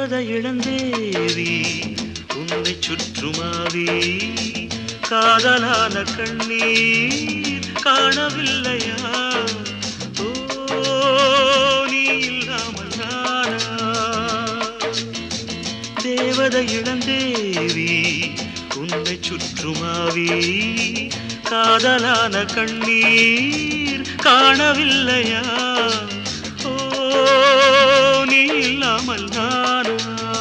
தேவதை இளந்தேவி உன்னை சுற்றுமாவி காதலான கண்ணீர் காணவில்லையா ஓ நீ இல்லாமல் நானா தேவதை இளந்தேவி உன்னை சுற்றுமாவி காதலான கண்ணீர் காணவில்லையா ஓ நீ இல்லாமல் நானா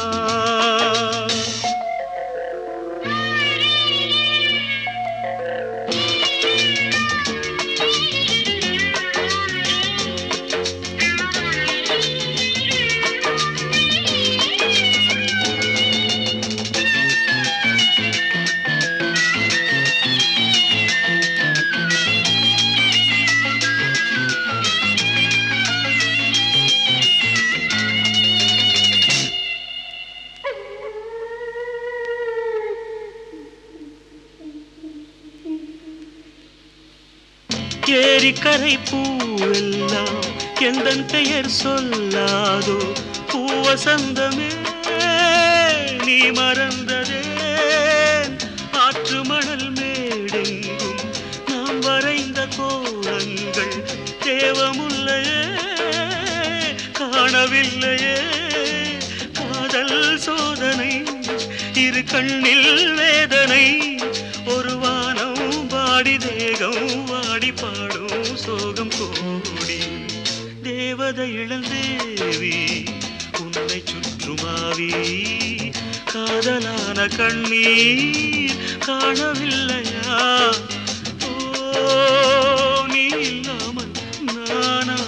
ஏரிக்கரை பூவெல்லாம் எந்தன் பெயர் சொல்லாதோ பூவசந்தமே நீ மறந்ததே ஆற்று மணல் மேடெங்கும் நாம் வரைந்த கோலங்கள் தேவமுல்லையே காணவில்லையே காதல் சோதனை இரு கண்ணில் வேதனை ஒரு வானம் வாடி தேகம் வாடி பாடும் சோகம் கோடி தேவதை இளந்தேவி உன்னை சுற்றுமாவி காதலான கண்ணீர் காணவில்லையா ஓ நீ இல்லாமல் நானா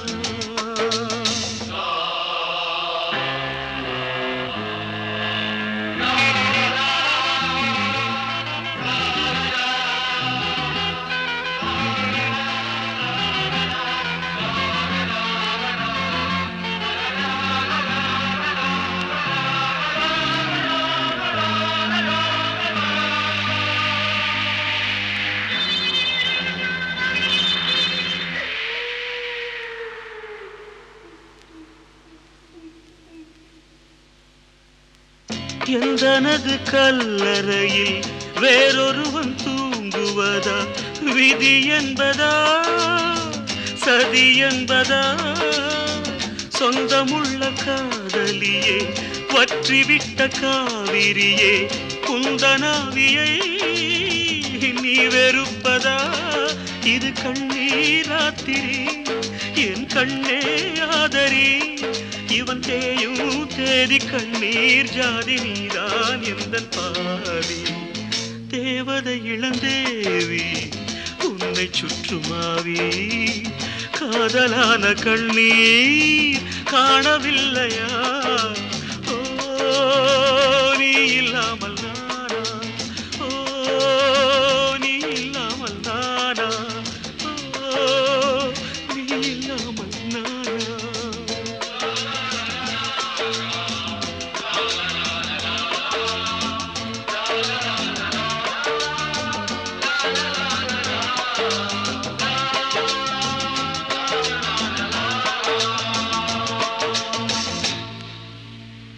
எந்தனது கல்லறையில் வேறொருவன் தூங்குவதா விதி என்பதா சதி என்பதா சொந்தமுள்ள காதலியே வற்றிவிட்ட காவிரியே குந்தனாவியை நீ வெறுப்பதா இது கண்ணீராத்திரி என் கண்ணே ஆதரி இவன் தேயும் தேதி கண்ணீர் ஜாதி நீதான் எந்தன் பாதி தேவதை இளந்தேவி உன்னை சுற்றுமாவி காதலான கண்ணீர் காணவில்லையா ஓ